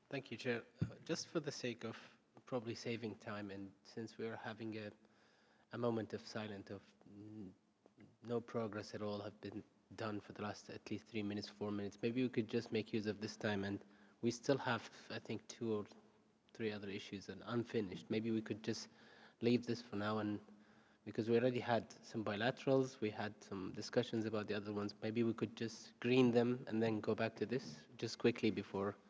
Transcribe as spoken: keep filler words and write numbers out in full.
Thank you, Chair. Uh, Just for the sake of probably saving time, and since we're having a, a moment of silence of n- no progress at all have been done for the last at least three minutes, four minutes, maybe we could just make use of this time. And we still have, I think, two or three other issues and unfinished. Maybe we could just leave this for now, and because we already had some bilaterals, we had some discussions about the other ones. Maybe we could just green them and then go back to this just quickly before